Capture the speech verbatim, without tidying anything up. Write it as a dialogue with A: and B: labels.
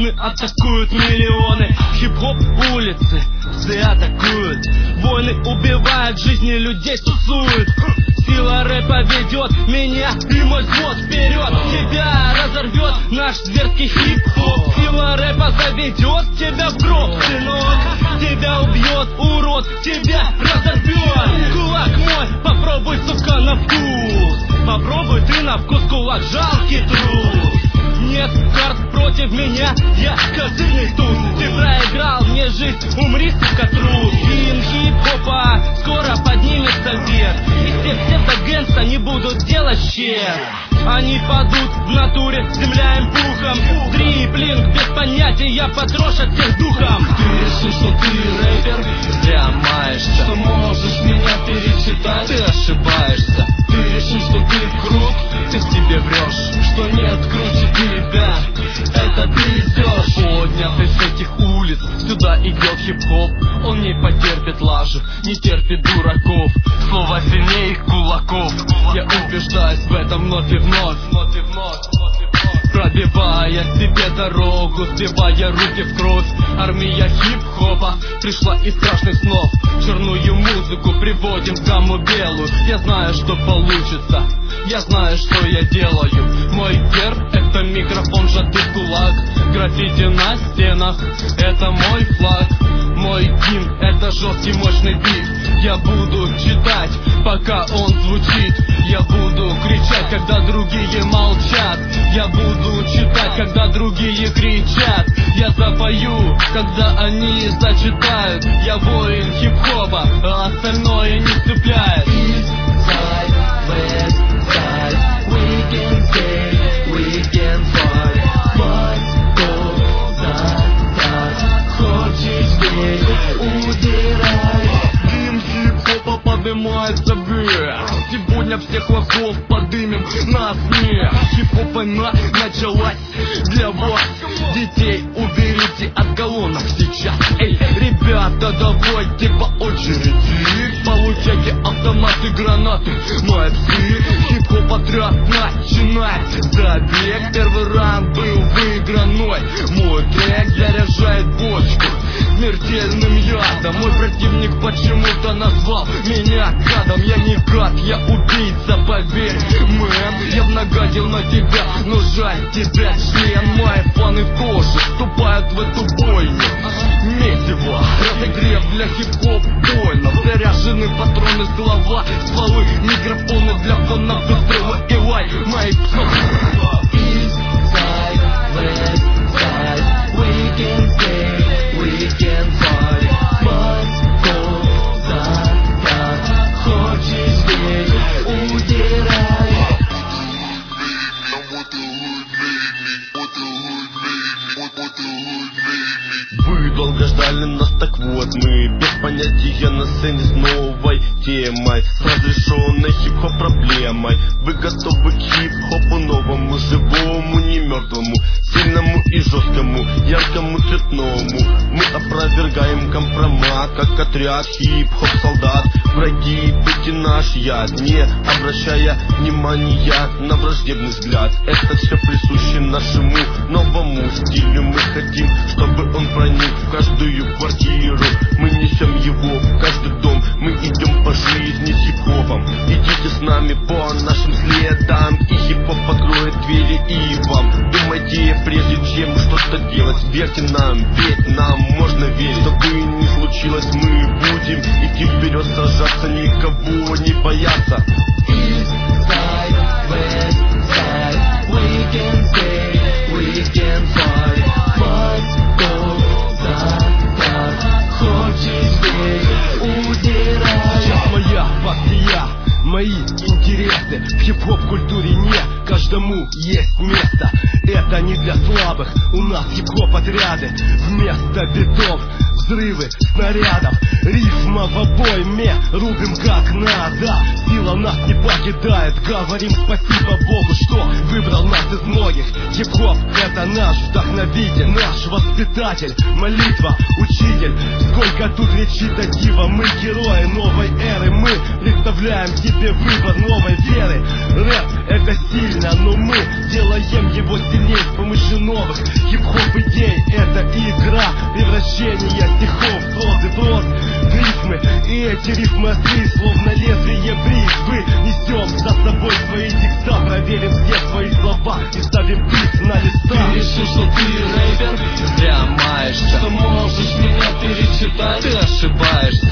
A: способны, атакуют миллионы. Хип-хоп улицы, все атакуют. Войны убивают, жизни людей тусуют. Сила рэпа ведет меня и мой взвод вперед. Тебя разорвет наш зверский хип-хоп. Сила рэпа заведет тебя в гроб, сынок. Тебя убьет, урод, тебя разорвет. Кулак мой, попробуй, сука, на вкус. Попробуй ты на вкус, кулак, жалкий трус. Нет карт против меня, я козырный туз. Ты проиграл мне жизнь, умри, сука, трус. Гимн хип-хопа скоро поднимется вверх. И все псевдогэнста не будут делать щер. Они падут в натуре, земля им пухом. Дриблинг без понятия, потрошат всех духом.
B: Ты решил, что ты рэпер, зря маешься. Что можешь меня перечитать, ты ошибаешься. Ты решил, что ты крут, ты себе врешь. Что нет круче тебя, это ты идешь. Поднятый с этих улиц, сюда идет хип-хоп. Он не потерпит лажи, не терпит дураков. Слово сильнее их кулаков. Я убеждаюсь в этом вновь и вновь. Пробивая себе дорогу, сбивая руки в кровь. Армия хип-хопа пришла из страшных снов. Черную музыку приводим в гамму белую. Я знаю, что получится, я знаю, что я делаю. Мой герб — это микрофон, сжатый в кулак. Граффити на стенах — это мой флаг. Мой гимн — это жесткий мощный бит. Я буду читать, пока он звучит. Я буду кричать, когда другие молчат. Я буду читать, когда другие кричат. Я запою, когда они зачитают. Я воин хип-хопа, а остальное не цепляет. Поднимается вверх. Сегодня всех лохов подымем на смех. Хип-хоп война началась для вас. Детей уберите от колонок сейчас. Эй, ребята, давайте по очереди. Получайте автоматы, гранаты, мои псы. Хип-хоп отряд начинает забег. Первый раунд был выигранной. Мой трек заряжает бочку смертельным ядом. Мой противник почему-то назвал меня гадом. Я не гад, я убийца, поверь, мэн. Я нагадил на тебя, но жаль тебя член. Мои фаны тоже вступают в эту бойню. Месиво, разогрев для хип-хоп воинов. Заряжены патроны, слова, стволы, микрофоны для фанов, выстрелы и лай. Мои
C: Вы долго ждали нас, так вот мы без понятия на сцене с новой темой, с разрешенной хип-хоп проблемой. Вы готовы к хип-хопу новому, живому, не мертвому, сильному и жесткому, яркому, цветному. Мы опровергаем компромат, как отряд хип-хоп солдат. Враги, пути наш яд, не обращая внимания на враждебный взгляд. Это все присуще нашему новому стилю. Мы хотим, чтобы он проник в каждую квартиру. Мы несем его в каждый дом. Мы идем по жизни с хип-хопом. Идите с нами по нашим следам, и хип-хоп откроет двери и вам. Думайте, прежде чем что-то делать, верьте нам, ведь нам можно верить. Что бы ни случилось, мы будем идти вперед, сражаться, никого не бояться.
A: Мои интересы в хип-хоп культуре не каждому есть место. Это не для слабых, у нас хип-хоп отряды. Вместо битов
D: взрывы снарядов, рифма в обойме, рубим как надо. Сила нас не покидает, говорим спасибо Богу, что выбрал нас из многих. Хип-хоп — это наш вдохновитель, наш воспитатель, молитва, учитель. Сколько тут речи до дива, мы герои новой эры, мы представляем себе выбор новой веры. Рэп — это сильно, но мы делаем его сильнее с помощью новых хип-хоп идей. Это игра, превращение стихов в прозы, прозы, рифмы. И эти рифмы острые, словно лезвие бритвы. Несем за собой свои текста, проверим все свои слова и ставим бит на листа.
A: Ты решил, что ты рэпер? Зря маешься. Что можешь меня перечитать? Ты ошибаешься.